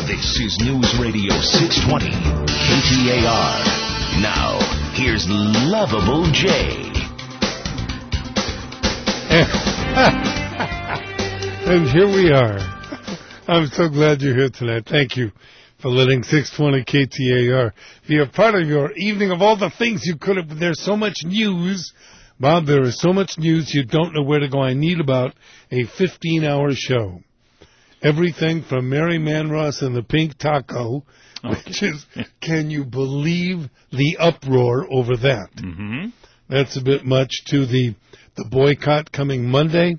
This is News Radio 620, KTAR. Now, here's Lovable Jay. And here we are. I'm so glad you're here tonight. Thank you for letting 620 KTAR be a part of your evening of all the things you could have. There's so much news. Bob, there is so much news you don't know where to go. I need about a 15-hour show. Everything from Mary Manross and the Pink Taco, which is, can you believe the uproar over that? Mm-hmm. That's a bit much, to the boycott coming Monday.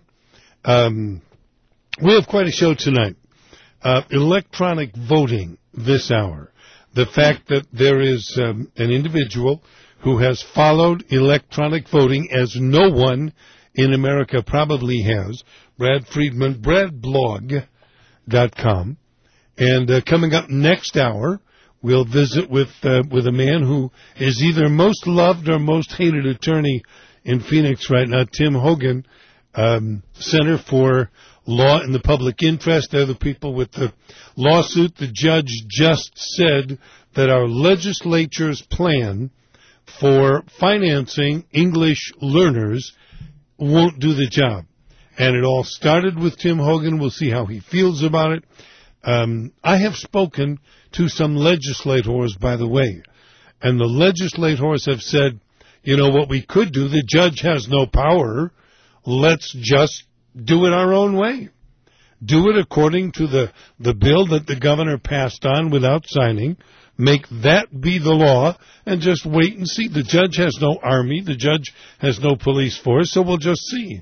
We have quite a show tonight. Electronic voting this hour. The fact that there is an individual who has followed electronic voting as no one in America probably has. Brad Friedman, BradBlog.com. And coming up next hour, we'll visit with a man who is either most loved or most hated attorney in Phoenix right now, Tim Hogan, Center for Law in the Public Interest. They're the people with the lawsuit. The judge just said that our legislature's plan for financing English learners won't do the job. And it all started with Tim Hogan. We'll see how he feels about it. I have spoken to some legislators, by the way, and the legislators have said, you know, what we could do, the judge has no power. Let's just do it our own way. Do it according to the bill that the governor passed on without signing. Make that be the law and just wait and see. The judge has no army. The judge has no police force, so we'll just see.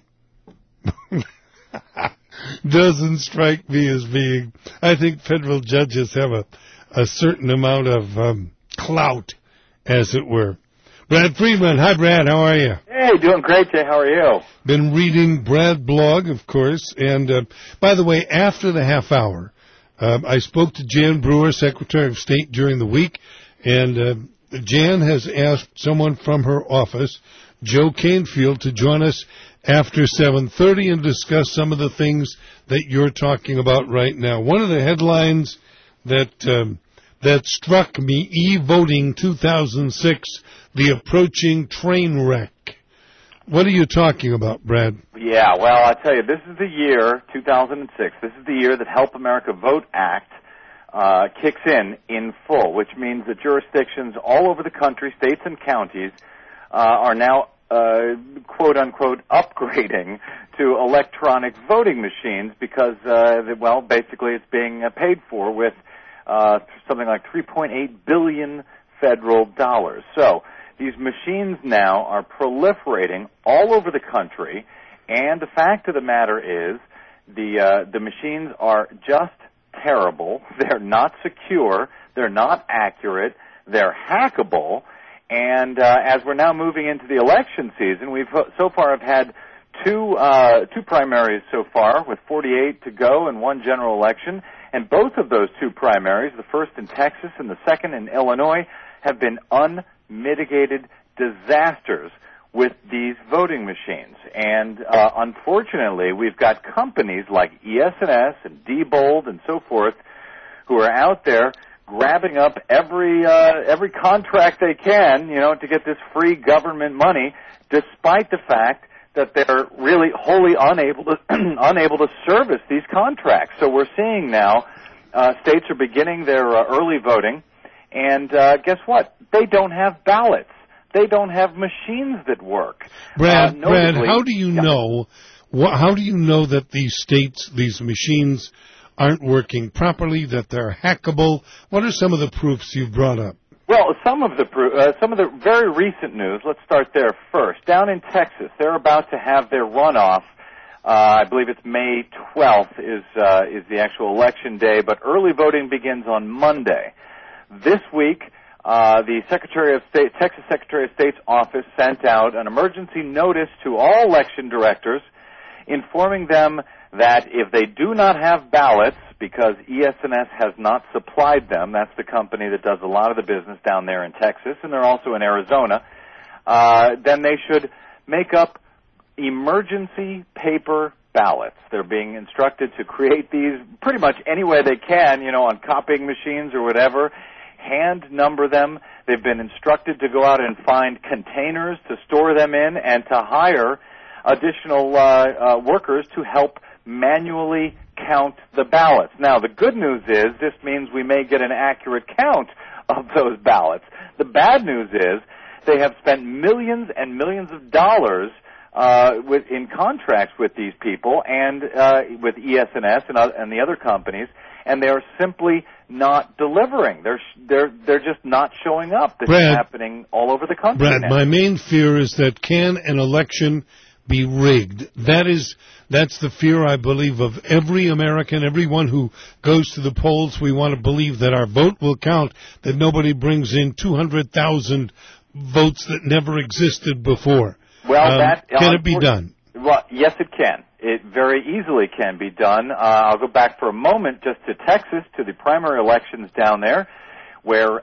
Doesn't strike me as being... I think federal judges have a certain amount of clout, as it were. Brad Friedman. Hi, Brad. How are you? Hey, doing great, Jay. How are you? Been reading Brad Blog, of course. And, by the way, after the half hour, I spoke to Jan Brewer, Secretary of State, during the week. And Jan has asked someone from her office, Joe Canfield, to join us after 7:30 and discuss some of the things that you're talking about right now. One of the headlines that struck me, E-Voting 2006, the approaching train wreck. What are you talking about, Brad? Yeah, well, I tell you, this is the year, 2006. This is the year that Help America Vote Act kicks in full, which means that jurisdictions all over the country, states and counties, are now quote-unquote upgrading to electronic voting machines because, well, basically it's being paid for with something like $3.8 billion federal dollars. So these machines now are proliferating all over the country, and the fact of the matter is the machines are just terrible. They're not secure. They're not accurate. They're hackable. And as we're now moving into the election season, we've so far have had two primaries so far, with 48 to go and one general election. And both of those two primaries, the first in Texas and the second in Illinois, have been unmitigated disasters with these voting machines. And unfortunately, we've got companies like ES&S and Diebold and so forth who are out there grabbing up every contract they can, you know, to get this free government money, despite the fact that they're really wholly unable to service these contracts. So we're seeing now states are beginning their early voting, and guess what? They don't have ballots. They don't have machines that work. Brad, how do you know? How do you know that these machines aren't working properly, that they're hackable? What are some of the proofs you've brought up? Well, some of the very recent news. Let's start there first. Down in Texas, they're about to have their runoff. I believe it's May 12th is the actual election day, but early voting begins on Monday. This week, the Texas Secretary of State's office sent out an emergency notice to all election directors, informing them that if they do not have ballots, because ES&S has not supplied them, that's the company that does a lot of the business down there in Texas, and they're also in Arizona, then they should make up emergency paper ballots. They're being instructed to create these pretty much any way they can, on copying machines or whatever, hand number them. They've been instructed to go out and find containers to store them in and to hire additional workers to help manually count the ballots. Now, the good news is this means we may get an accurate count of those ballots. The bad news is they have spent millions and millions of dollars in contracts with these people and with ES&S and the other companies, and they are simply not delivering. They're just not showing up. This is happening all over the country Brad, now. my main fear is that can an election be rigged? That's the fear, I believe, of every American, everyone who goes to the polls. We want to believe that our vote will count, that nobody brings in 200,000 votes that never existed before. Well, can it be done? Well, yes, it can. It very easily can be done. I'll go back for a moment just to Texas, to the primary elections down there, where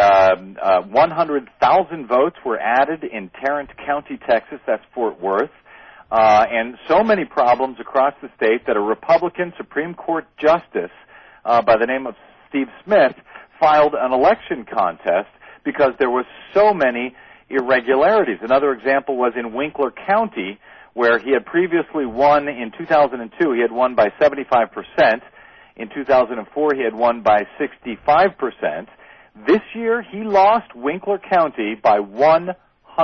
100,000 votes were added in Tarrant County, Texas. That's Fort Worth. And so many problems across the state that a Republican Supreme Court justice by the name of Steve Smith filed an election contest because there was so many irregularities. Another example was in Winkler County, where he had previously won in 2002. He had won by 75%. In 2004, he had won by 65%. This year, he lost Winkler County by 100%.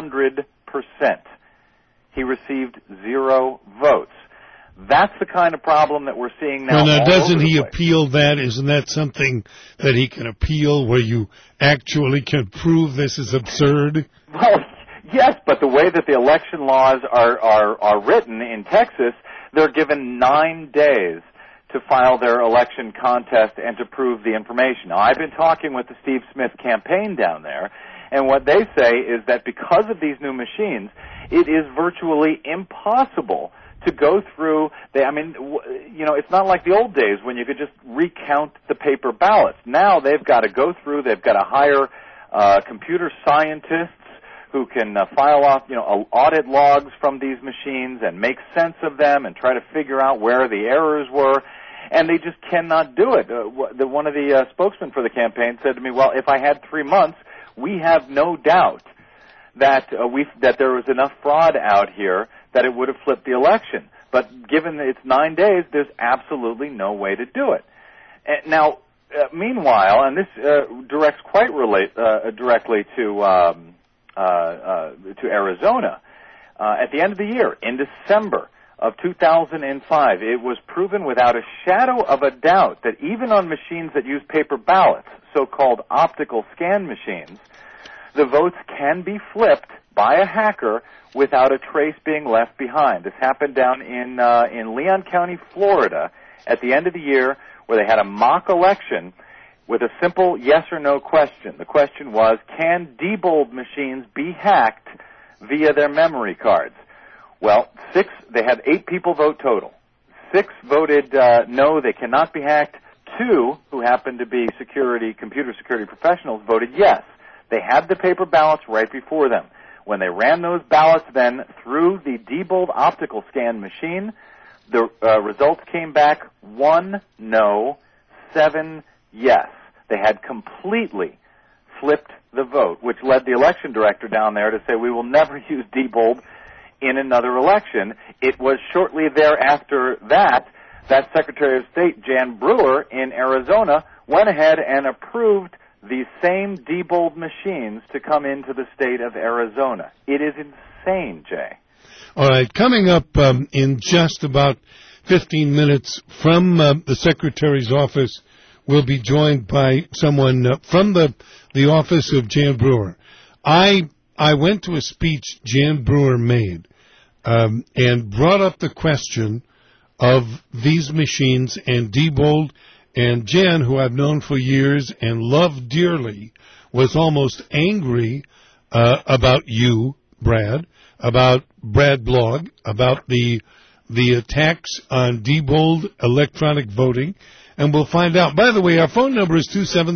He received 0 votes. That's the kind of problem that we're seeing now. Well, now, doesn't he appeal that? Isn't that something that he can appeal, where you actually can prove this is absurd? Well, yes, but the way that the election laws are written in Texas, they're given 9 days to file their election contest and to prove the information. Now, I've been talking with the Steve Smith campaign down there, and what they say is that because of these new machines, it is virtually impossible to go through. It's not like the old days when you could just recount the paper ballots. Now they've got to go through. They've got to hire computer scientists who can file off, audit logs from these machines and make sense of them and try to figure out where the errors were. And they just cannot do it. One of the spokesmen for the campaign said to me, well, if I had 3 months, we have no doubt that there was enough fraud out here that it would have flipped the election. But given that it's 9 days, there's absolutely no way to do it. Now, meanwhile, and this directs quite directly to Arizona, at the end of the year, in December of 2005, it was proven without a shadow of a doubt that even on machines that use paper ballots, so-called optical scan machines, the votes can be flipped by a hacker without a trace being left behind. This happened down in Leon County, Florida, at the end of the year, where they had a mock election with a simple yes or no question. The question was, can Diebold machines be hacked via their memory cards? Well, they had 8 people vote total. 6 voted no, they cannot be hacked. 2, who happened to be computer security professionals, voted yes. They had the paper ballots right before them. When they ran those ballots then through the Diebold optical scan machine, the results came back 1 no, 7 yes. They had completely flipped the vote, which led the election director down there to say, we will never use Diebold in another election. It was shortly thereafter that Secretary of State, Jan Brewer, in Arizona, went ahead and approved the same Diebold machines to come into the state of Arizona. It is insane, Jay. All right, coming up in just about 15 minutes from the Secretary's office, we'll be joined by someone from the office of Jan Brewer. I went to a speech Jan Brewer made and brought up the question of these machines and Diebold. And Jan, who I've known for years and love dearly, was almost angry about you, Brad, about Brad Blog, about the attacks on Diebold electronic voting, and we'll find out. By the way, our phone number is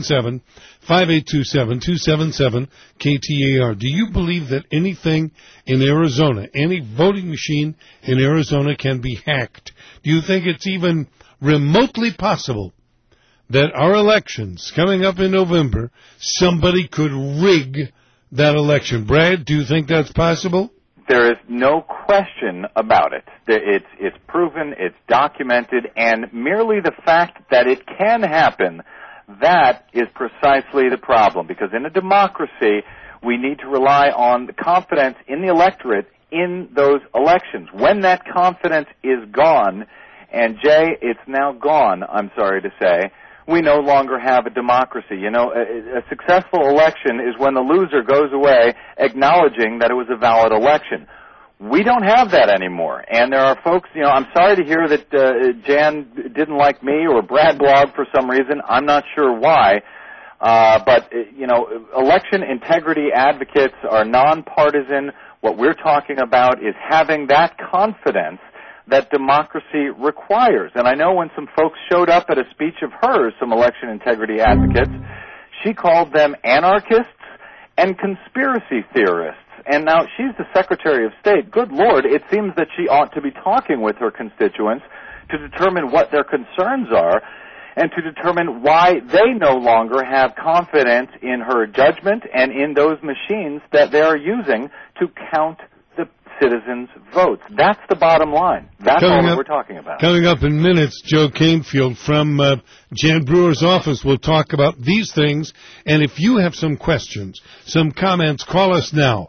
277-5827-277-KTAR. Do you believe that anything in Arizona, any voting machine in Arizona can be hacked? Do you think it's even remotely possible that our elections coming up in November, somebody could rig that election? Brad, do you think that's possible? There is no question about it. It's proven, it's documented, and merely the fact that it can happen, that is precisely the problem. Because in a democracy, we need to rely on the confidence in the electorate in those elections. When that confidence is gone, and Jay, it's now gone, I'm sorry to say, we no longer have a democracy. You know, a successful election is when the loser goes away acknowledging that it was a valid election. We don't have that anymore. And there are folks, you know, I'm sorry to hear that Jan didn't like me or Brad blogged for some reason. I'm not sure why. But, you know, election integrity advocates are nonpartisan. What we're talking about is having that confidence that democracy requires. And I know when some folks showed up at a speech of hers, some election integrity advocates, she called them anarchists and conspiracy theorists. And now she's the Secretary of State. Good Lord, it seems that she ought to be talking with her constituents to determine what their concerns are and to determine why they no longer have confidence in her judgment and in those machines that they are using to count the citizens' votes. That's the bottom line. That's all that we're talking about. Coming up in minutes, Joe Canfield from Jan Brewer's office will talk about these things. And if you have some questions, some comments, call us now.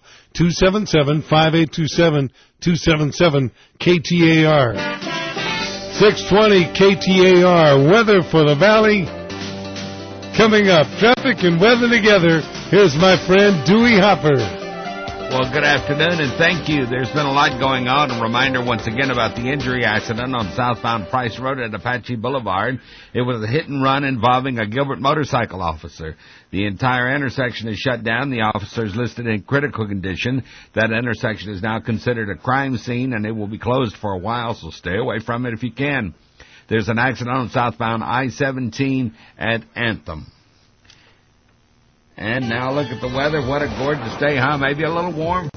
277-5827-277-KTAR. 620 KTAR. Weather for the Valley. Coming up, traffic and weather together. Here's my friend Dewey Hopper. Well, good afternoon, and thank you. There's been a lot going on. A reminder once again about the injury accident on southbound Price Road at Apache Boulevard. It was a hit-and-run involving a Gilbert motorcycle officer. The entire intersection is shut down. The officer is listed in critical condition. That intersection is now considered a crime scene, and it will be closed for a while, so stay away from it if you can. There's an accident on southbound I-17 at Anthem. And now look at the weather. What a gorgeous day, huh? Maybe a little warm.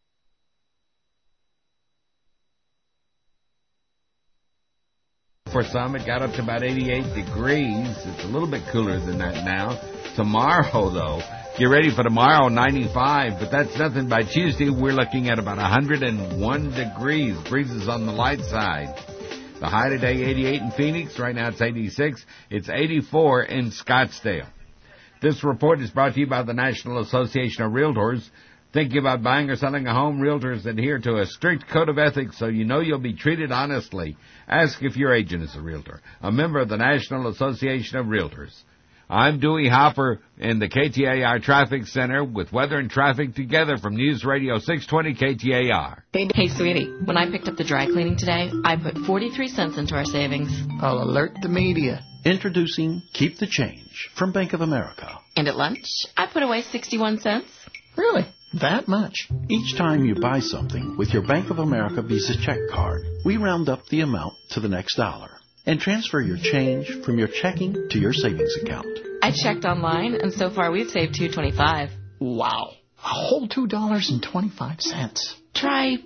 For some, it got up to about 88 degrees. It's a little bit cooler than that now. Tomorrow, though, get ready for tomorrow, 95. But that's nothing. By Tuesday, we're looking at about 101 degrees. Breezes on the light side. The high today, 88 in Phoenix. Right now, it's 86. It's 84 in Scottsdale. This report is brought to you by the National Association of Realtors. Thinking about buying or selling a home? Realtors adhere to a strict code of ethics so you know you'll be treated honestly. Ask if your agent is a realtor, a member of the National Association of Realtors. I'm Dewey Hopper in the KTAR Traffic Center with weather and traffic together from News Radio 620 KTAR. Hey, sweetie, when I picked up the dry cleaning today, I put 43 cents into our savings. I'll alert the media. Introducing Keep the Change from Bank of America. And at lunch, I put away 61 cents. Really? That much? Each time you buy something with your Bank of America Visa check card, we round up the amount to the next dollar and transfer your change from your checking to your savings account. I checked online, and so far we've saved $2.25. Wow. A whole $2.25. Try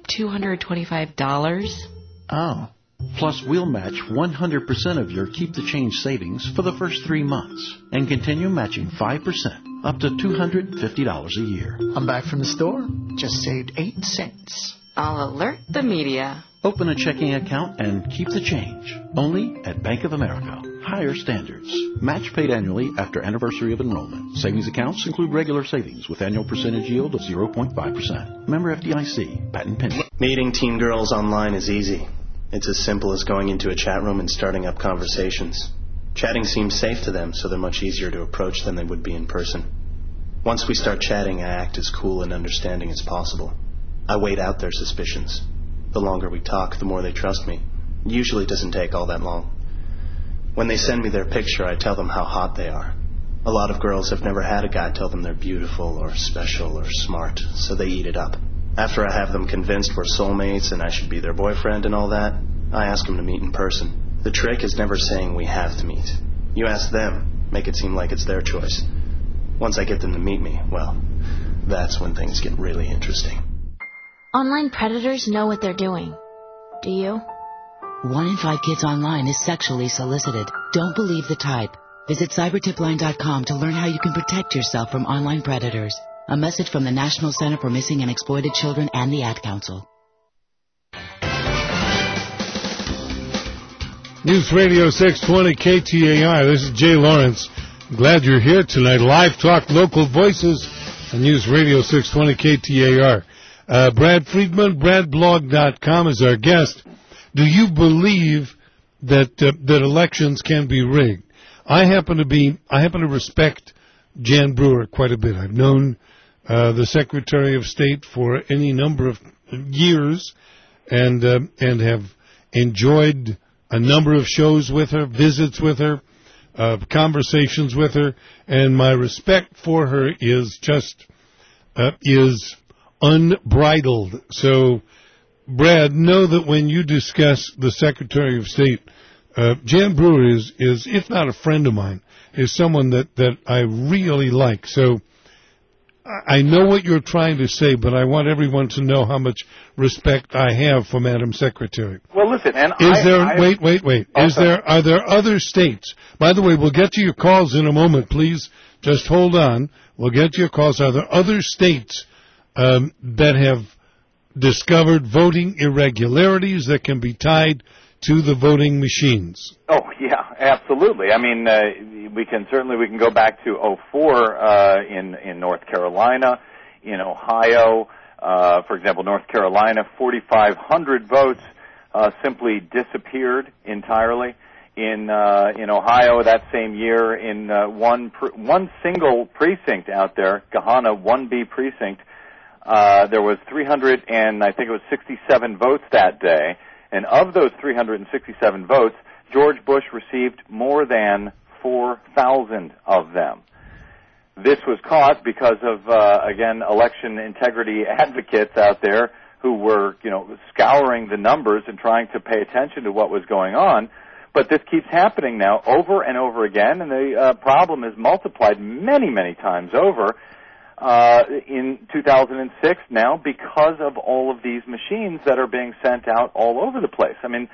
$225. Oh. Plus, we'll match 100% of your Keep the Change savings for the first 3 months and continue matching 5% up to $250 a year. I'm back from the store. Just saved 8 cents. I'll alert the media. Open a checking account and keep the change. Only at Bank of America. Higher standards. Match paid annually after anniversary of enrollment. Savings accounts include regular savings with annual percentage yield of 0.5%. Member FDIC. Patent pending. Meeting teen girls online is easy. It's as simple as going into a chat room and starting up conversations. Chatting seems safe to them, so they're much easier to approach than they would be in person. Once we start chatting, I act as cool and understanding as possible. I wait out their suspicions. The longer we talk, the more they trust me. It usually doesn't take all that long. When they send me their picture, I tell them how hot they are. A lot of girls have never had a guy tell them they're beautiful or special or smart, so they eat it up. After I have them convinced we're soulmates and I should be their boyfriend and all that, I ask them to meet in person. The trick is never saying we have to meet. You ask them, make it seem like it's their choice. Once I get them to meet me, well, that's when things get really interesting. Online predators know what they're doing. Do you? 1 in 5 kids online is sexually solicited. Don't believe the type. Visit cybertipline.com to learn how you can protect yourself from online predators. A message from the National Center for Missing and Exploited Children and the Ad Council. News Radio 620 KTAR. This is Jay Lawrence. I'm glad you're here tonight. Live talk, local voices on News Radio 620 KTAR. Brad Friedman, bradblog.com is our guest. Do you believe that elections can be rigged? I happen to respect Jan Brewer quite a bit. I've known the Secretary of State for any number of years, and have enjoyed a number of shows with her, visits with her, conversations with her, and my respect for her is just is unbridled. So, Brad, know that when you discuss the Secretary of State, Jan Brewer is, if not a friend of mine, is someone that I really like. So I know what you're trying to say, but I want everyone to know how much respect I have for Madam Secretary. Well, listen, and wait. Are there other states? By the way, we'll get to your calls in a moment. Please just hold on. We'll get to your calls. Are there other states that have discovered voting irregularities that can be tied to the voting machines? Oh, yeah, absolutely. I mean, we can go back to 2004 in North Carolina, in Ohio. For example, North Carolina, 4,500 votes simply disappeared entirely. In Ohio, that same year, in one single precinct out there, Gahanna 1B precinct, there was 367 votes that day. And of those 367 votes, George Bush received more than 4,000 of them. This was caused because of, again, election integrity advocates out there who were, scouring the numbers and trying to pay attention to what was going on. But this keeps happening now over and over again, and the problem is multiplied many, many times over in 2006 now because of all of these machines that are being sent out all over the place. I mean,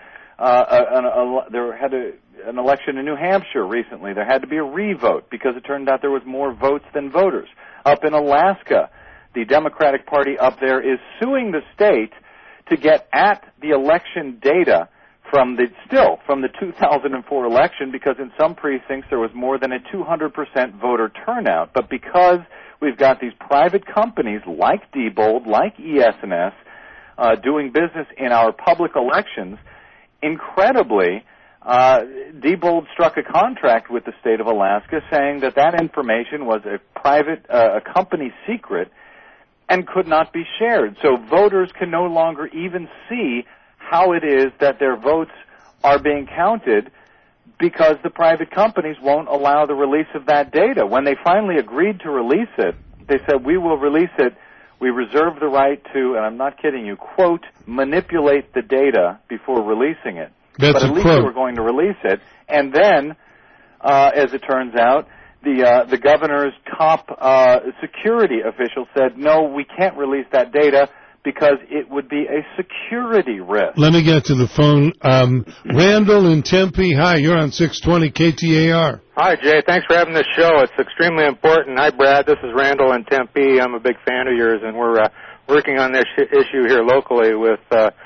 there had an election in New Hampshire recently. There had to be a revote because it turned out there was more votes than voters. Up in Alaska, the Democratic Party up there is suing the state to get at the election data from the 2004 election, because in some precincts there was more than a 200% voter turnout. But because we've got these private companies like Diebold, like ES&S, doing business in our public elections, incredibly, Diebold struck a contract with the state of Alaska saying that information was a private, a company secret and could not be shared. So voters can no longer even see how it is that their votes are being counted because the private companies won't allow the release of that data. When they finally agreed to release it, they said, we will release it. We reserve the right to, and I'm not kidding you, quote, manipulate the data before releasing it. That's but at least we're going to release it. And then, as it turns out, the governor's top security official said, no, we can't release that data because it would be a security risk. Let me get to the phone. Randall in Tempe. Hi, you're on 620 KTAR. Hi, Jay. Thanks for having this show. It's extremely important. Hi, Brad. This is Randall in Tempe. I'm a big fan of yours, and we're working on this issue here locally with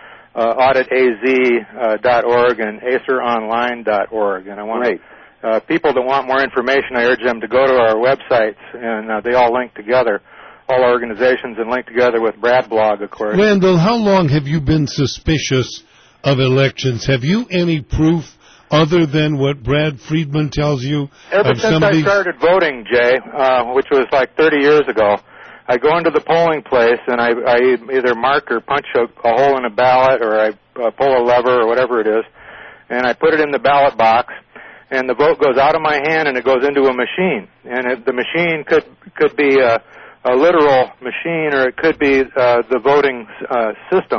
auditaz.org and aceronline.org. And I want people that want more information, I urge them to go to our websites, and they all link together. All organizations and linked together with Brad Blog, of course. Randall, how long have you been suspicious of elections? Have you any proof other than what Brad Friedman tells you? Ever since I started voting, Jay, which was like 30 years ago, I go into the polling place and I either mark or punch a hole in a ballot, or I pull a lever or whatever it is, and I put it in the ballot box, and the vote goes out of my hand and it goes into a machine. And the machine could be a literal machine, or it could be the voting system,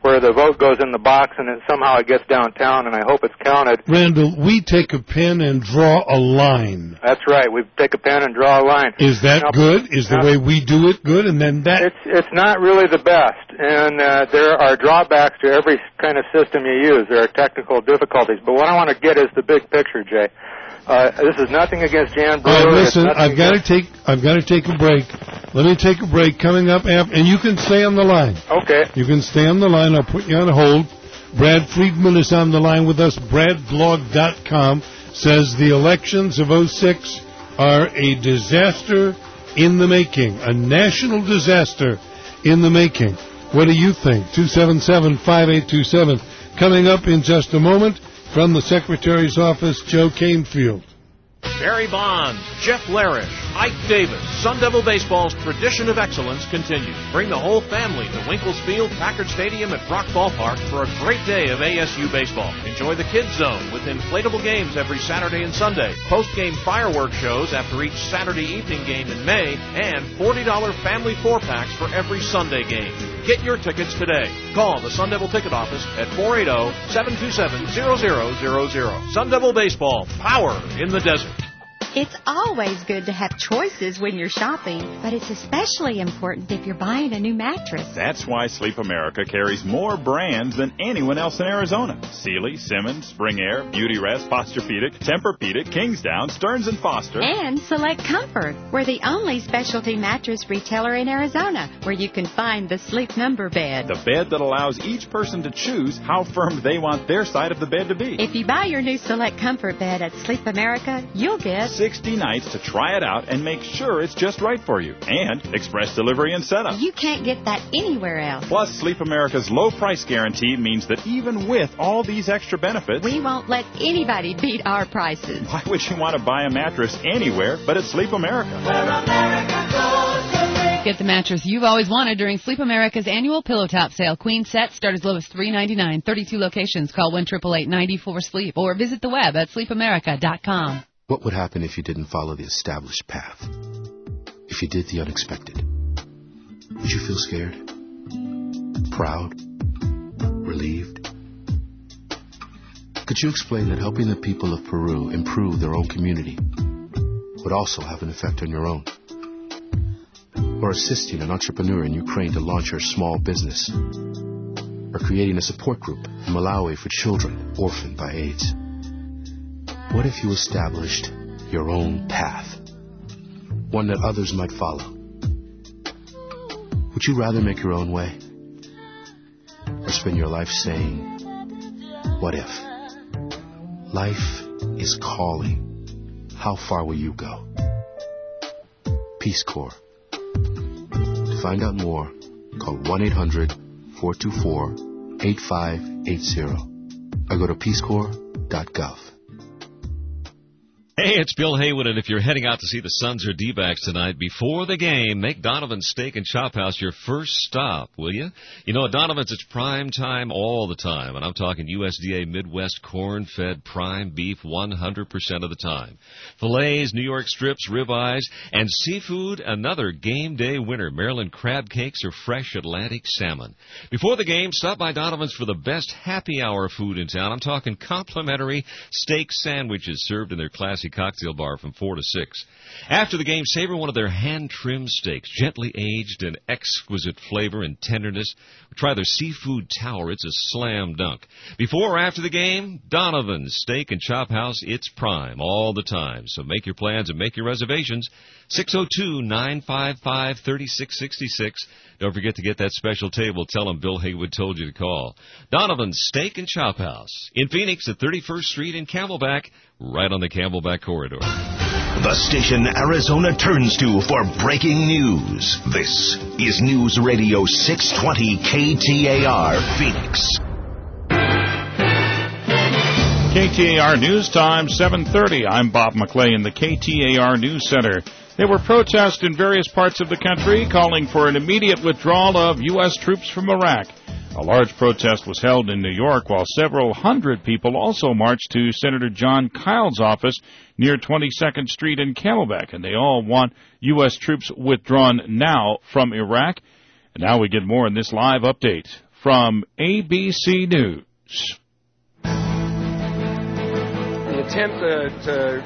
where the vote goes in the box and somehow it gets downtown, and I hope it's counted. Randall, we take a pen and draw a line. That's right. We take a pen and draw a line. Is that good? Is the way we do it good? And then that... It's not really the best, and there are drawbacks to every kind of system you use. There are technical difficulties. But what I want to get is the big picture, Jay. This is nothing against Jan Brewer. Listen, I've got to take a break. Let me take a break. Coming up after, and you can stay on the line. Okay. You can stay on the line. I'll put you on hold. Brad Friedman is on the line with us. BradBlog.com says the elections of 06 are a disaster in the making, a national disaster in the making. What do you think? 277-5827. Coming up in just a moment. From the Secretary's office, Joe Canefield. Barry Bonds, Jeff Larish, Ike Davis, Sun Devil Baseball's tradition of excellence continues. Bring the whole family to Winkles Field, Packard Stadium at Brock Ballpark for a great day of ASU baseball. Enjoy the Kids Zone with inflatable games every Saturday and Sunday, post-game fireworks shows after each Saturday evening game in May, and $40 family 4-packs for every Sunday game. Get your tickets today. Call the Sun Devil Ticket Office at 480-727-0000. Sun Devil Baseball, power in the desert. It's always good to have choices when you're shopping, but it's especially important if you're buying a new mattress. That's why Sleep America carries more brands than anyone else in Arizona. Sealy, Simmons, Spring Air, Beauty Rest, Posturepedic, Tempur-Pedic, Kingsdown, Stearns & Foster. And Select Comfort. We're the only specialty mattress retailer in Arizona where you can find the Sleep Number bed. The bed that allows each person to choose how firm they want their side of the bed to be. If you buy your new Select Comfort bed at Sleep America, you'll get 60 nights to try it out and make sure it's just right for you. And express delivery and setup. You can't get that anywhere else. Plus, Sleep America's low price guarantee means that even with all these extra benefits, we won't let anybody beat our prices. Why would you want to buy a mattress anywhere but at Sleep America? Where America goes to live. Get the mattress you've always wanted during Sleep America's annual Pillow Top sale. Queen sets start as low as $3.99. 32 locations. Call 1-888-94-SLEEP or visit the web at sleepamerica.com. What would happen if you didn't follow the established path? If you did the unexpected? Would you feel scared? Proud? Relieved? Could you explain that helping the people of Peru improve their own community would also have an effect on your own? Or assisting an entrepreneur in Ukraine to launch her small business? Or creating a support group in Malawi for children orphaned by AIDS? What if you established your own path, one that others might follow? Would you rather make your own way, or spend your life saying, what if? Life is calling. How far will you go? Peace Corps. To find out more, call 1-800-424-8580 or go to peacecorps.gov. Hey, it's Bill Haywood, and if you're heading out to see the Suns or D-backs tonight, before the game, make Donovan's Steak and Chop House your first stop, will you? You know, at Donovan's, it's prime time all the time, and I'm talking USDA Midwest corn-fed prime beef 100% of the time. Fillets, New York strips, ribeyes, and seafood, another game day winner. Maryland crab cakes or fresh Atlantic salmon. Before the game, stop by Donovan's for the best happy hour food in town. I'm talking complimentary steak sandwiches served in their classic cocktail bar from 4 to 6. After the game, savor one of their hand-trimmed steaks, gently aged in exquisite flavor and tenderness. Try their seafood tower. It's a slam dunk. Before or after the game, Donovan's Steak and Chop House, it's prime all the time. So make your plans and make your reservations. 602-955-3666. Don't forget to get that special table. Tell them Bill Haywood told you to call. Donovan's Steak and Chop House in Phoenix at 31st Street in Camelback, right on the Camelback Corridor. The station Arizona turns to for breaking news. This is News Radio 620 KTAR Phoenix. KTAR News Time, 7:30. I'm Bob McClay in the KTAR News Center. There were protests in various parts of the country calling for an immediate withdrawal of U.S. troops from Iraq. A large protest was held in New York, while several hundred people also marched to Senator John Kyle's office near 22nd Street in Camelback, and they all want U.S. troops withdrawn now from Iraq. And now we get more in this live update from ABC News. The attempt to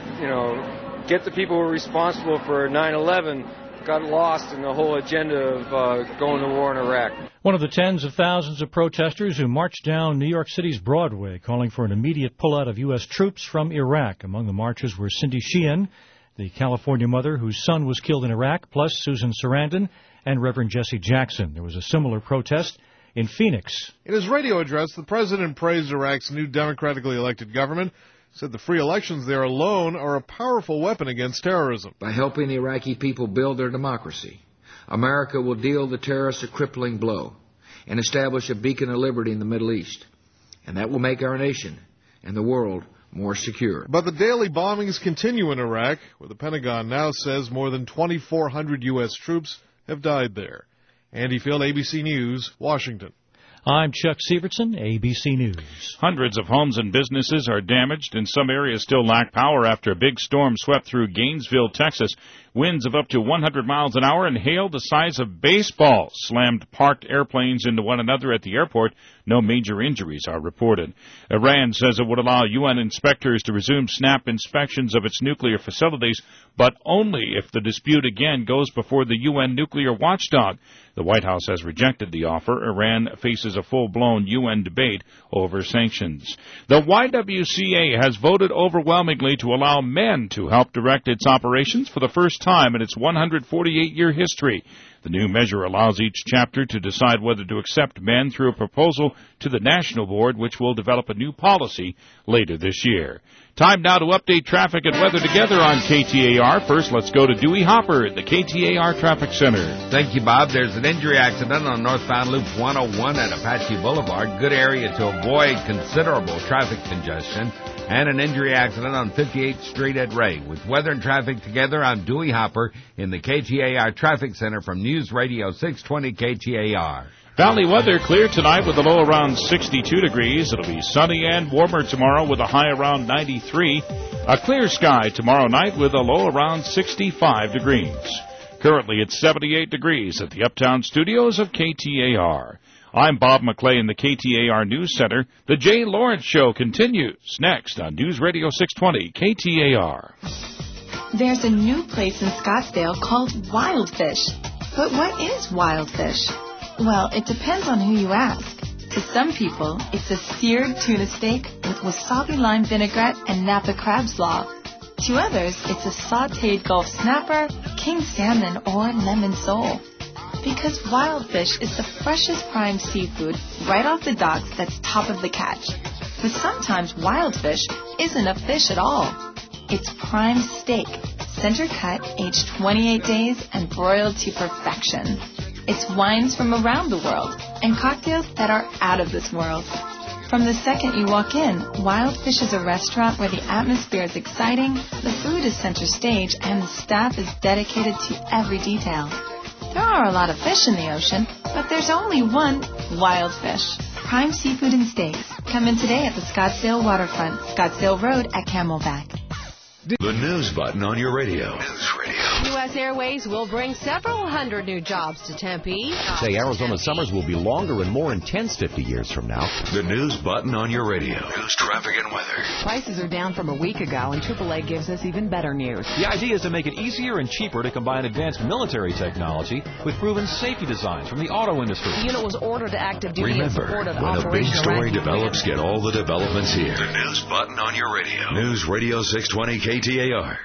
get the people who were responsible for 9/11 got lost in the whole agenda of going to war in Iraq. One of the tens of thousands of protesters who marched down New York City's Broadway calling for an immediate pullout of U.S. troops from Iraq. Among the marchers were Cindy Sheehan, the California mother whose son was killed in Iraq, plus Susan Sarandon and Reverend Jesse Jackson. There was a similar protest in Phoenix. In his radio address, the president praised Iraq's new democratically elected government, said the free elections there alone are a powerful weapon against terrorism. By helping the Iraqi people build their democracy, America will deal the terrorists a crippling blow and establish a beacon of liberty in the Middle East. And that will make our nation and the world more secure. But the daily bombings continue in Iraq, where the Pentagon now says more than 2,400 U.S. troops have died there. Andy Field, ABC News, Washington. I'm Chuck Sievertson, ABC News. Hundreds of homes and businesses are damaged, and some areas still lack power after a big storm swept through Gainesville, Texas. Winds of up to 100 miles an hour and hail the size of baseballs slammed parked airplanes into one another at the airport. No major injuries are reported. Iran says it would allow UN inspectors to resume snap inspections of its nuclear facilities, but only if the dispute again goes before the UN nuclear watchdog. The White House has rejected the offer. Iran faces a full-blown UN debate over sanctions. The YWCA has voted overwhelmingly to allow men to help direct its operations for the first time in its 148-year history. The new measure allows each chapter to decide whether to accept men through a proposal to the National Board, which will develop a new policy later this year. Time now to update traffic and weather together on KTAR. First, let's go to Dewey Hopper at the KTAR Traffic Center. Thank you, Bob. There's an injury accident on northbound Loop 101 at Apache Boulevard. Good area to avoid considerable traffic congestion. And an injury accident on 58th Street at Ray. With weather and traffic together, I'm Dewey Hopper in the KTAR Traffic Center from News Radio 620 KTAR. Valley weather clear tonight with a low around 62 degrees. It'll be sunny and warmer tomorrow with a high around 93. A clear sky tomorrow night with a low around 65 degrees. Currently it's 78 degrees at the Uptown Studios of KTAR. I'm Bob McClay in the KTAR News Center. The Jay Lawrence Show continues next on News Radio 620 KTAR. There's a new place in Scottsdale called Wildfish. But what is Wildfish? Well, it depends on who you ask. To some people, it's a seared tuna steak with wasabi lime vinaigrette and Napa crab slaw. To others, it's a sautéed Gulf snapper, king salmon, or lemon sole. Because Wildfish is the freshest prime seafood right off the docks that's top of the catch. But sometimes Wildfish isn't a fish at all. It's prime steak, center cut, aged 28 days, and broiled to perfection. It's wines from around the world and cocktails that are out of this world. From the second you walk in, Wildfish is a restaurant where the atmosphere is exciting, the food is center stage, and the staff is dedicated to every detail. There are a lot of fish in the ocean, but there's only one Wildfish. Prime seafood and steaks. Come in today at the Scottsdale Waterfront, Scottsdale Road at Camelback. The news button on your radio. News Radio. U.S. Airways will bring several hundred new jobs to Tempe. Say Arizona summers will be longer and more intense 50 years from now. The news button on your radio. News, traffic, and weather. Prices are down from a week ago, and AAA gives us even better news. The idea is to make it easier and cheaper to combine advanced military technology with proven safety designs from the auto industry. The unit was ordered to active duty in support of when a big story develops, get all the developments here. The news button on your radio. News Radio 620 KTAR.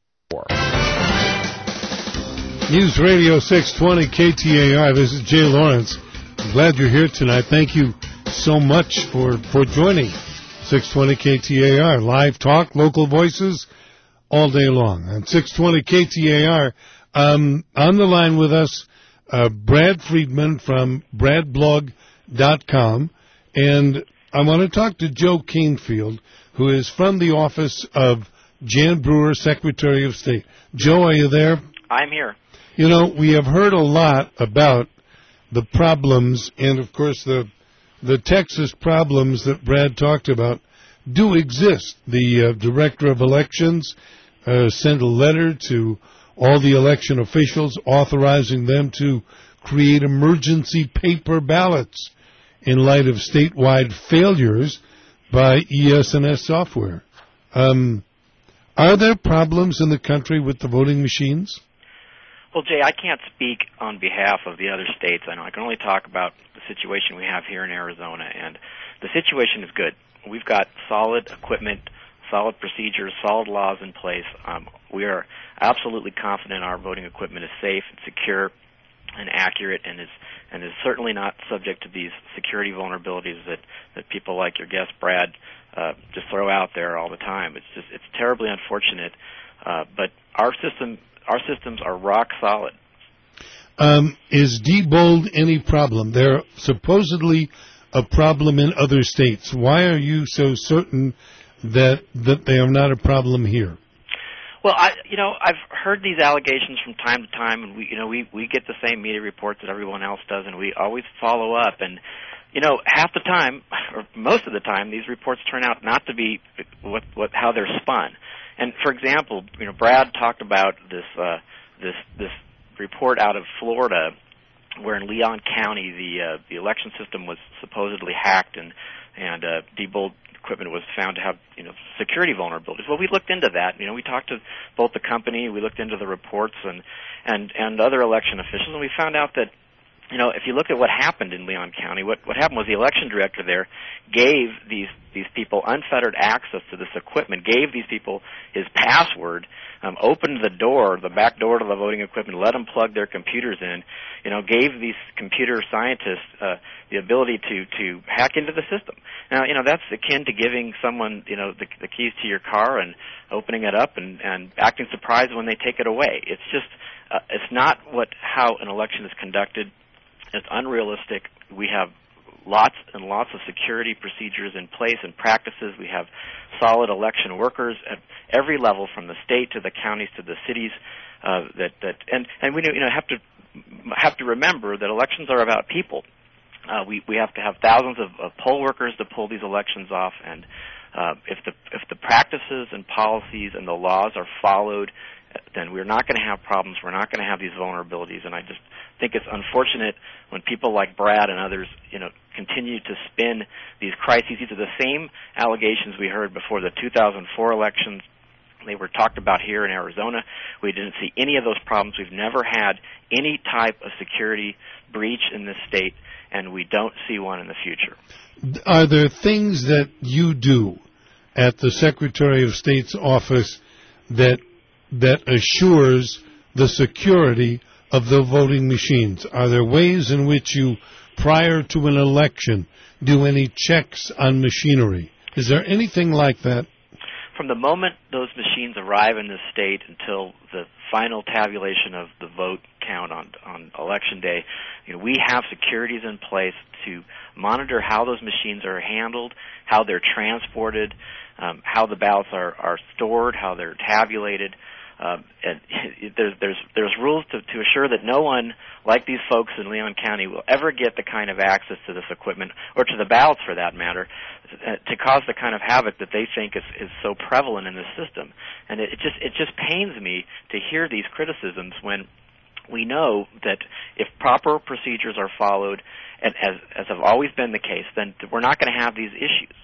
News Radio 620 KTAR. This is Jay Lawrence. I'm glad you're here tonight. Thank you so much for joining 620 KTAR. Live talk, local voices, all day long. On 620 KTAR, on the line with us, Brad Friedman from bradblog.com. And I want to talk to Joe Canfield, who is from the office of Jan Brewer, Secretary of State. Joe, are you there? I'm here. You know, we have heard a lot about the problems, and of course the Texas problems that Brad talked about do exist. The Director of Elections sent a letter to all the election officials authorizing them to create emergency paper ballots. in light of statewide failures by ES&S software. Are there problems in the country with the voting machines? Well, Jay, I can't speak on behalf of the other states. I know I can only talk about the situation we have here in Arizona, and the situation is good. We've got solid equipment, solid procedures, solid laws in place. We are absolutely confident our voting equipment is safe and secure and accurate, and is certainly not subject to these security vulnerabilities that people like your guest Brad just throw out there all the time. It's terribly unfortunate, but our systems are rock solid. Is Diebold any problem? They're supposedly a problem in other states. Why are you so certain that they are not a problem here? Well, I've heard these allegations from time to time, and we get the same media reports that everyone else does, and we always follow up. And half the time, or most of the time, these reports turn out not to be how they're spun. And for example, Brad talked about this report out of Florida, where in Leon County the election system was supposedly hacked, and Diebold equipment was found to have security vulnerabilities. Well, we looked into that. We talked to both the company, we looked into the reports and other election officials, and we found out that if you look at what happened in Leon County, what happened was the election director there gave these people unfettered access to this equipment, gave these people his password, opened the back door to the voting equipment, let them plug their computers in, gave these computer scientists the ability to hack into the system. Now, that's akin to giving someone, the keys to your car and opening it up and acting surprised when they take it away. It's just, it's not how an election is conducted. It's unrealistic. We have lots and lots of security procedures in place and practices. We have solid election workers at every level, from the state to the counties to the cities. And we have to remember that elections are about people. We have to have thousands of poll workers to pull these elections off, and if the practices and policies and the laws are followed, then we're not going to have problems. We're not going to have these vulnerabilities. And I just think it's unfortunate when people like Brad and others, continue to spin these crises. These are the same allegations we heard before the 2004 elections. They were talked about here in Arizona. We didn't see any of those problems. We've never had any type of security breach in this state, and we don't see one in the future. Are there things that you do at the Secretary of State's office that assures the security of the voting machines? Are there ways in which you, prior to an election, do any checks on machinery? Is there anything like that? From the moment those machines arrive in the state until the final tabulation of the vote count on Election Day, we have securities in place to monitor how those machines are handled, how they're transported, how the ballots are stored, how they're tabulated. And there's rules to assure that no one, like these folks in Leon County, will ever get the kind of access to this equipment, or to the ballots for that matter, to cause the kind of havoc that they think is so prevalent in the system. And it just pains me to hear these criticisms when we know that if proper procedures are followed, and as have always been the case, then we're not going to have these issues.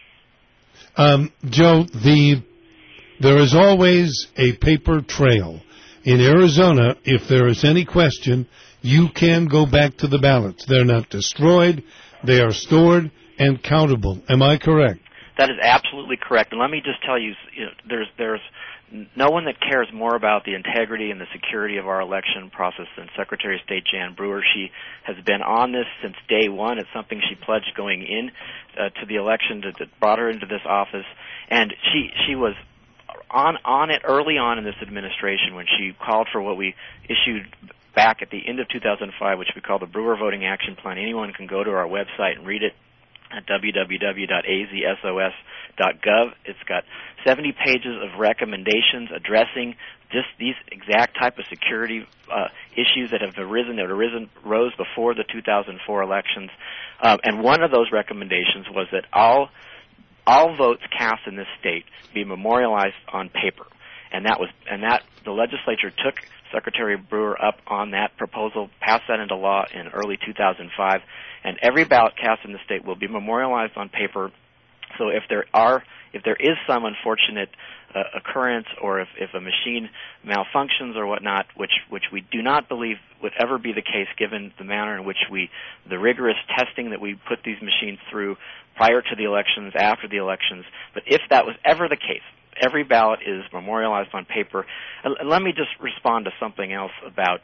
Joe, there is always a paper trail. In Arizona, if there is any question, you can go back to the ballots. They're not destroyed. They are stored and countable. Am I correct? That is absolutely correct. And let me just tell you, there's no one that cares more about the integrity and the security of our election process than Secretary of State Jan Brewer. She has been on this since day one. It's something she pledged going in to the election that brought her into this office. And she was on it early on in this administration when she called for what we issued back at the end of 2005, which we call the Brewer Voting Action Plan. Anyone can go to our website and read it at www.azsos.gov. It's got 70 pages of recommendations addressing just these exact type of security issues that rose before the 2004 elections. And one of those recommendations was that all votes cast in this state be memorialized on paper. and the legislature took Secretary Brewer up on that proposal, passed that into law in early 2005, and every ballot cast in the state will be memorialized on paper. So if there is some unfortunate occurrence, or if a machine malfunctions or whatnot, which we do not believe would ever be the case given the manner in which the rigorous testing that we put these machines through prior to the elections, after the elections, but if that was ever the case, every ballot is memorialized on paper. Let me just respond to something else about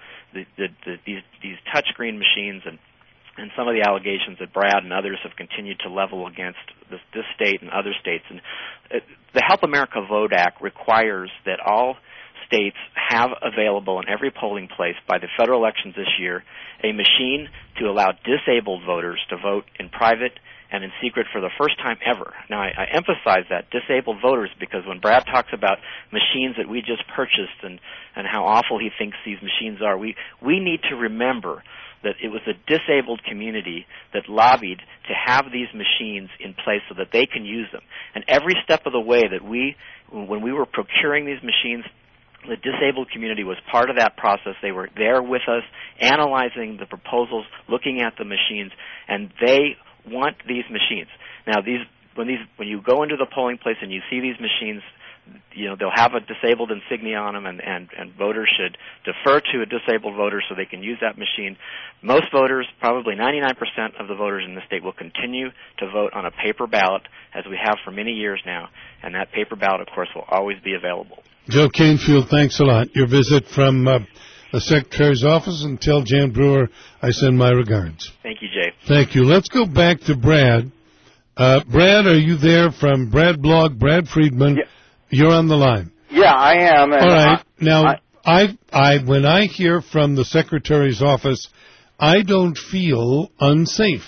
these touchscreen machines and some of the allegations that Brad and others have continued to level against this state and other states. And the Help America Vote Act requires that all states have available in every polling place by the federal elections this year a machine to allow disabled voters to vote in private and in secret for the first time ever. Now, I emphasize that, disabled voters, because when Brad talks about machines that we just purchased and how awful he thinks these machines are, we need to remember that it was a disabled community that lobbied to have these machines in place so that they can use them. And every step of the way that when we were procuring these machines, the disabled community was part of that process. They were there with us, analyzing the proposals, looking at the machines, and they want these machines. Now, when you go into the polling place and you see these machines, they'll have a disabled insignia on them, and voters should defer to a disabled voter so they can use that machine. Most voters, probably 99% of the voters in the state, will continue to vote on a paper ballot, as we have for many years now, and that paper ballot, of course, will always be available. Joe Canfield, thanks a lot. Your visit from the Secretary's office, and tell Jan Brewer I send my regards. Thank you, Jay. Thank you. Let's go back to Brad. Brad, are you there from Brad Blog, Brad Friedman? Yeah. You're on the line. Yeah, I am. And all right. Now, when I hear from the Secretary's office, I don't feel unsafe.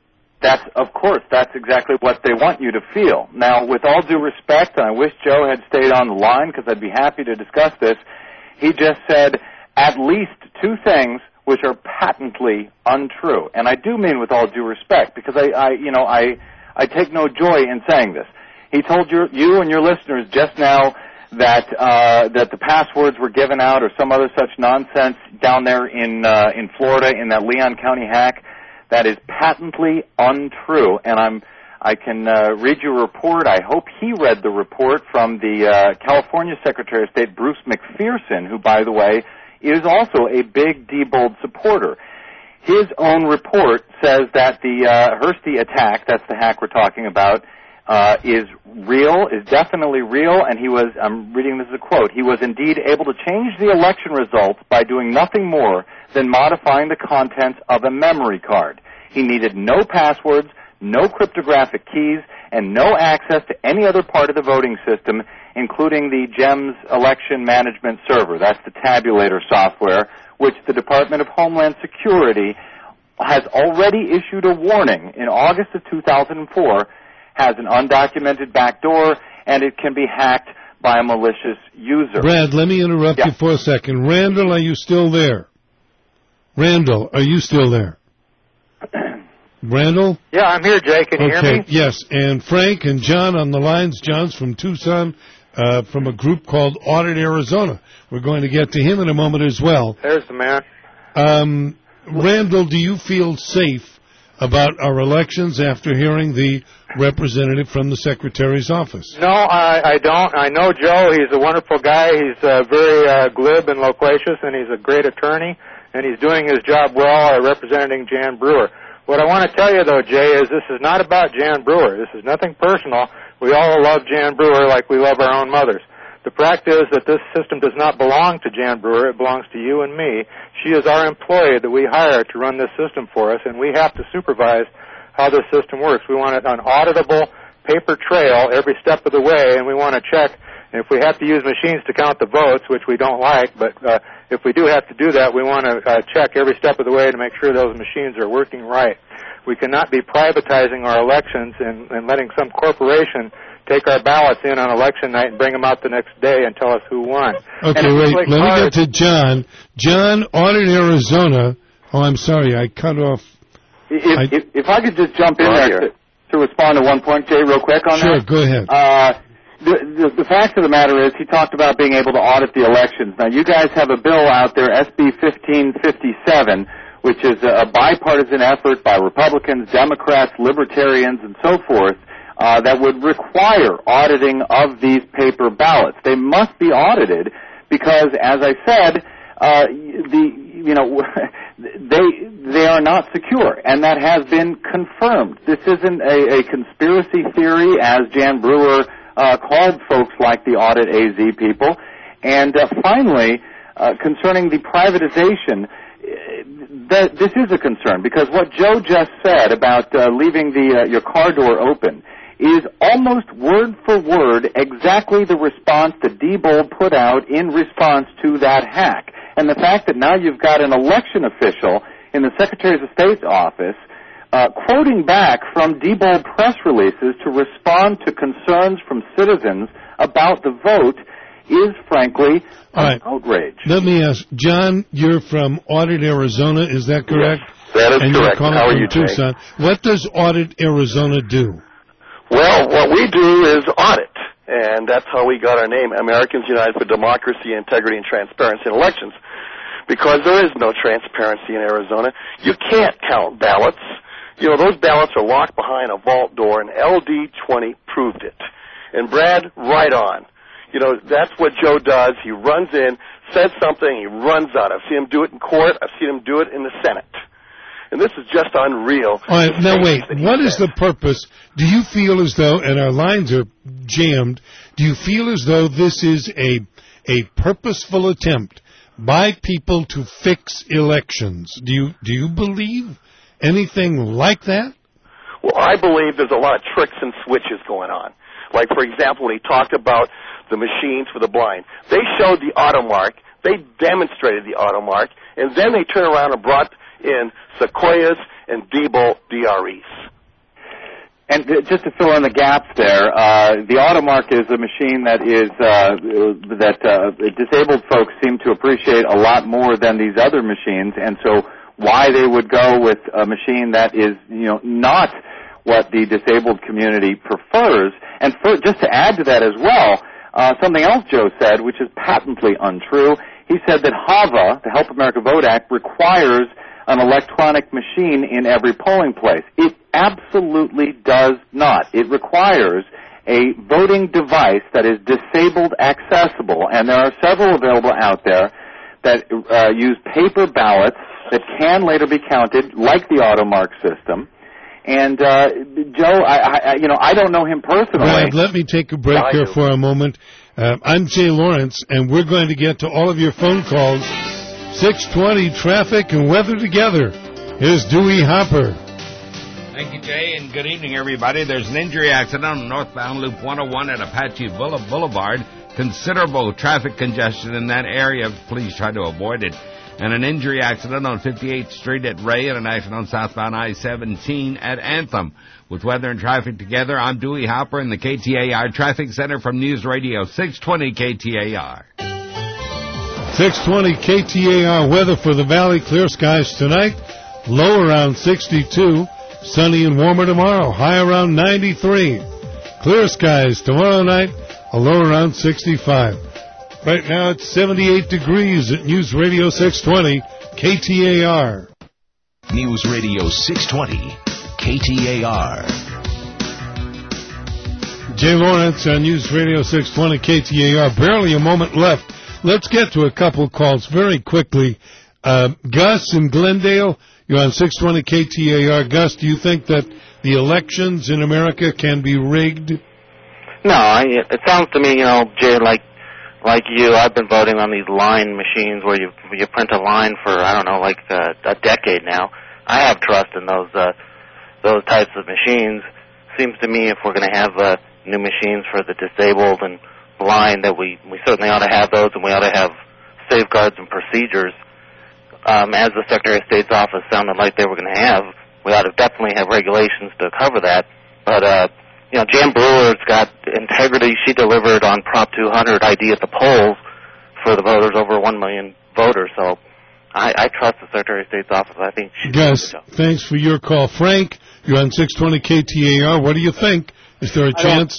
That's exactly what they want you to feel. Now, with all due respect, and I wish Joe had stayed on the line because I'd be happy to discuss this, he just said at least two things which are patently untrue. And I do mean with all due respect, because I take no joy in saying this. He told you and your listeners just now that the passwords were given out or some other such nonsense down there in Florida in that Leon County hack. That is patently untrue, and I can read you a report. I hope he read the report from the California Secretary of State, Bruce McPherson, who, by the way, is also a big Diebold supporter. His own report says that the Hursty attack, that's the hack we're talking about, is real, is definitely real, and I'm reading this as a quote, he was indeed able to change the election results by doing nothing more than modifying the contents of a memory card. He needed no passwords, no cryptographic keys, and no access to any other part of the voting system, including the GEMS election management server. That's the tabulator software, which the Department of Homeland Security has already issued a warning in August of 2004, has an undocumented backdoor, and it can be hacked by a malicious user. Brad, let me interrupt you for a second. Randall, are you still there? Randall, are you still there? Randall? Yeah, I'm here, Jay. Can you hear me? Yes, and Frank and John on the lines. John's from Tucson, from a group called Audit Arizona. We're going to get to him in a moment as well. There's the man. Randall, do you feel safe about our elections after hearing the representative from the Secretary's office? No, I don't. I know Joe. He's a wonderful guy. He's very glib and loquacious, and he's a great attorney, and he's doing his job well representing Jan Brewer. What I want to tell you, though, Jay, is this is not about Jan Brewer. This is nothing personal. We all love Jan Brewer like we love our own mothers. The fact is that this system does not belong to Jan Brewer. It belongs to you and me. She is our employee that we hire to run this system for us, and we have to supervise how this system works. We want it an auditable paper trail every step of the way, and we want to check. And if we have to use machines to count the votes, which we don't like, but if we do have to do that, we want to check every step of the way to make sure those machines are working right. We cannot be privatizing our elections and letting some corporation take our ballots in on election night and bring them out the next day and tell us who won. Okay, wait, let me get to John. John, Audit Arizona. Oh, I'm sorry, I cut off. If I could just jump in there to respond to one point, Jay, real quick on that. Sure, go ahead. The fact of the matter is he talked about being able to audit the elections. Now, you guys have a bill out there, SB 1557, which is a bipartisan effort by Republicans, Democrats, Libertarians, and so forth, that would require auditing of these paper ballots. They must be audited because, as I said, they are not secure, and that has been confirmed. This isn't a conspiracy theory, as Jan Brewer called folks like the Audit AZ people. And finally, concerning the privatization, this is a concern, because what Joe just said about leaving your car door open is almost word for word exactly the response that Diebold put out in response to that hack. And the fact that now you've got an election official in the Secretary of State's office quoting back from Diebold press releases to respond to concerns from citizens about the vote is, frankly, an outrage. Let me ask, John, you're from Audit, Arizona, is that correct? Yes, that is and correct. How are you, Tucson. What does Audit Arizona do? Well, what we do is audit, and that's how we got our name, Americans United for Democracy, Integrity, and Transparency in Elections, because there is no transparency in Arizona. You can't count ballots. You know, those ballots are locked behind a vault door, and LD20 proved it. And Brad, right on. You know, that's what Joe does. He runs in, says something, he runs out. I've seen him do it in court. I've seen him do it in the Senate. And this is just unreal. All right, now wait. What is the purpose? Do you feel as though, and our lines are jammed, do you feel as though this is a purposeful attempt by people to fix elections? Do you believe anything like that? Well, I believe there's a lot of tricks and switches going on. Like, for example, when he talked about the machines for the blind, they showed the AutoMark, they demonstrated the AutoMark, and then they turned around and brought in Sequoias and Diebold DREs. And just to fill in the gaps there, the AutoMark is a machine that is disabled folks seem to appreciate a lot more than these other machines, and so why they would go with a machine that is, not what the disabled community prefers. And just to add to that as well, something else Joe said, which is patently untrue. He said that HAVA, the Help America Vote Act, requires an electronic machine in every polling place. It absolutely does not. It requires a voting device that is disabled accessible, and there are several available out there that use paper ballots that can later be counted, like the AutoMark system. And Joe, I don't know him personally. Brad, let me take a break here for a moment. I'm Jay Lawrence, and we're going to get to all of your phone calls. 6:20 traffic and weather together. Here's Dewey Hopper. Thank you, Jay, and good evening, everybody. There's an injury accident on northbound Loop 101 at Apache Boulevard. Considerable traffic congestion in that area. Please try to avoid it. And an injury accident on 58th Street at Ray and an accident on southbound I-17 at Anthem. With weather and traffic together, I'm Dewey Hopper in the KTAR Traffic Center from News Radio 620 KTAR. 620 KTAR weather for the Valley. Clear skies tonight. Low around 62. Sunny and warmer tomorrow. High around 93. Clear skies tomorrow night. A low around 65. Right now it's 78 degrees at News Radio 620 KTAR. News Radio 620 KTAR. Jay Lawrence on News Radio 620 KTAR. Barely a moment left. Let's get to a couple calls very quickly. Gus in Glendale, you're on 620 KTAR. Gus, do you think that the elections in America can be rigged? No, it sounds to me, Jay, like you, I've been voting on these line machines where you print a line for, a decade now. I have trust in those types of machines. Seems to me if we're going to have new machines for the disabled and blind, that we certainly ought to have those, and we ought to have safeguards and procedures. As the Secretary of State's office sounded like they were going to have, we ought to definitely have regulations to cover that. But, Jan Brewer's got integrity. She delivered on Prop 200 ID at the polls for the voters, over 1 million voters. So I trust the Secretary of State's office. I think she's Gus, thanks for your call. Frank, you're on 620 KTAR. What do you think? Is there a chance?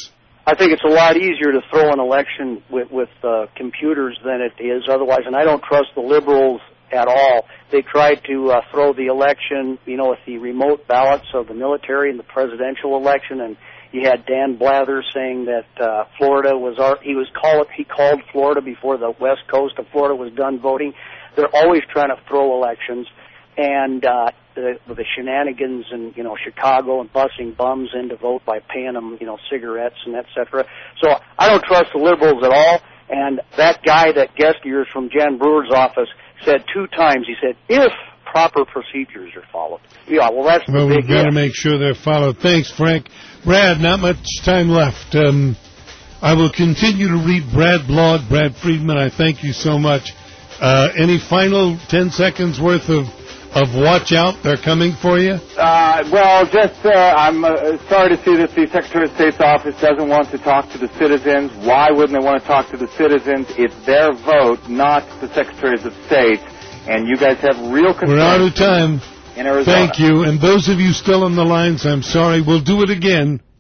I think it's a lot easier to throw an election with computers than it is otherwise, and I don't trust the liberals at all. They tried to throw the election, with the remote ballots of the military and the presidential election, and you had Dan Blather saying that Florida was he called Florida before the west coast of Florida was done voting. They're always trying to throw elections, and the shenanigans in Chicago and busing bums in to vote by paying them cigarettes and et cetera. So I don't trust the liberals at all. And that guy, that guest of yours from Jan Brewer's office, said 2 times. He said, if proper procedures are followed. Yeah, well, that's the big we've got to if. make sure they're followed. Thanks, Frank. Brad, not much time left. I will continue to read Brad blog, Brad Friedman. I thank you so much. Any final 10 seconds worth of watch out? They're coming for you? I'm sorry to see that the Secretary of State's office doesn't want to talk to the citizens. Why wouldn't they want to talk to the citizens? It's their vote, not the Secretaries of State. And you guys have real concerns. We're out of time. In Arizona. Thank you. And those of you still on the lines, I'm sorry. We'll do it again.